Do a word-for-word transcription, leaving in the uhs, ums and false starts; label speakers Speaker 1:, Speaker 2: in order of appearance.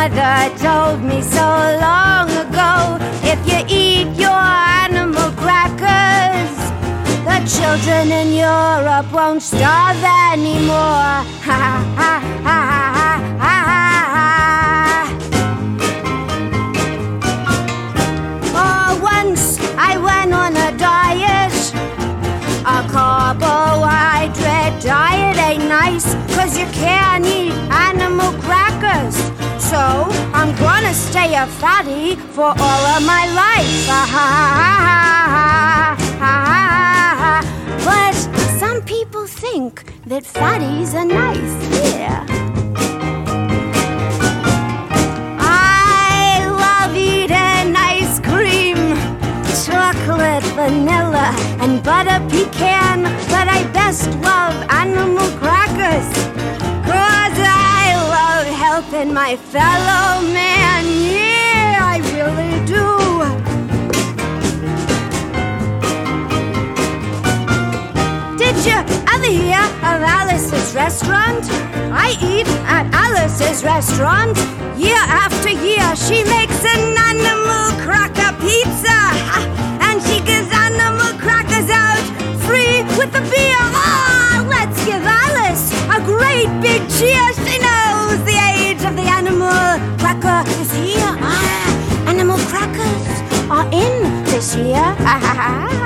Speaker 1: mother told me so long ago, if you eat your animal crackers, the children in Europe won't starve anymore. Ha ha ha ha ha ha. Oh, once I went on a diet. A carbohydrate diet ain't nice, 'cause you can't eat animal crackers. So I'm gonna stay a fatty for all of my life. Ah, ha, ha, ha, ha, ha. But some people think that fatties are nice, yeah. I love eating ice cream, chocolate, vanilla, and butter pecan, but I best love animal crackers, 'cause I love helping my fellow man, yeah, I really do. Did you ever hear of Alice's restaurant? I eat at Alice's restaurant. Year after year she makes an animal cracker pizza, and she gives animal crackers out free with the beer. Ah, let's give Alice a great big cheer. She knows the age of the animal cracker is here. Ah, animal crackers are in this year.